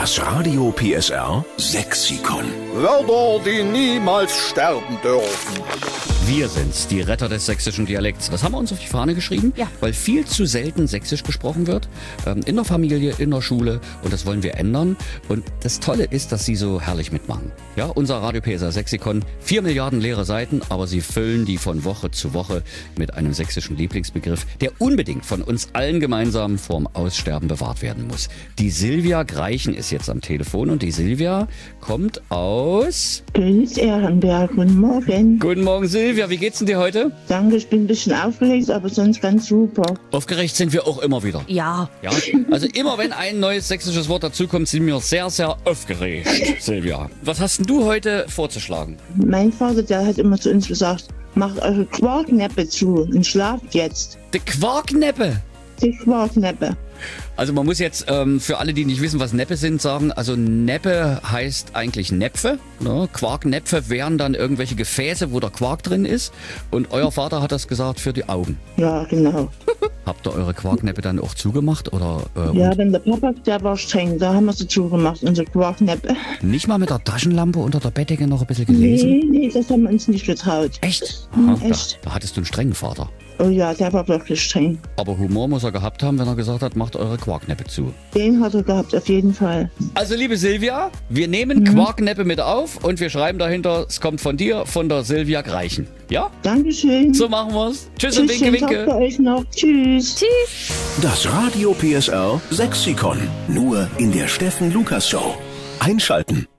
Das Radio PSR Sexikon. Wörter, die niemals sterben dürfen. Wir sind's, die Retter des sächsischen Dialekts. Das haben wir uns auf die Fahne geschrieben, Ja. weil viel zu selten sächsisch gesprochen wird. In der Familie, in der Schule. Und das wollen wir ändern. Und das Tolle ist, dass Sie so herrlich mitmachen. Ja, unser Radio PSR Sexikon, 4 Milliarden leere Seiten, aber Sie füllen die von Woche zu Woche mit einem sächsischen Lieblingsbegriff, der unbedingt von uns allen gemeinsam vorm Aussterben bewahrt werden muss. Die Silvia Greichen ist jetzt am Telefon und die Silvia kommt aus... Königs Ehrenberg, guten Morgen. Guten Morgen, Silvia. Wie geht's denn dir heute? Danke, ich bin ein bisschen aufgeregt, aber sonst ganz super. Aufgeregt sind wir auch immer wieder. Ja. Ja, also immer wenn ein neues sächsisches Wort dazukommt, sind wir sehr, sehr aufgeregt, Silvia. Was hast denn du heute vorzuschlagen? Mein Vater, der hat immer zu uns gesagt, macht eure Quarkneppe zu und schlaft jetzt. Die Quarkneppe. Die Quarkneppe. Also man muss jetzt für alle, die nicht wissen, was Neppe sind, sagen, also Neppe heißt eigentlich Näpfe. Ne? Quarknäpfe wären dann irgendwelche Gefäße, wo der Quark drin ist. Und euer Vater hat das gesagt für die Augen. Ja, genau. Habt ihr eure Quarknäpfe dann auch zugemacht? Oder Ja, wenn der Papa, der war streng, da haben wir sie zugemacht, unsere Quarkneppe. nicht mal mit der Taschenlampe unter der Bettdecke noch ein bisschen gelesen? Nee, das haben wir uns nicht getraut. Echt? Aha, Echt? Da hattest du einen strengen Vater. Oh ja, der war wirklich streng. Aber Humor muss er gehabt haben, wenn er gesagt hat, macht eure Quarknäpfe zu. Den hat er gehabt, auf jeden Fall. Also liebe Silvia, wir nehmen Quarknäppe mit auf und wir schreiben dahinter, es kommt von dir, von der Silvia Greichen. Ja? Dankeschön. So machen wir's. Tschüss und Tschüss, winke, schönen Tag winke. für euch noch. Tschüss. Das Radio PSR Sexikon. Nur in der Steffen Lukas Show. Einschalten.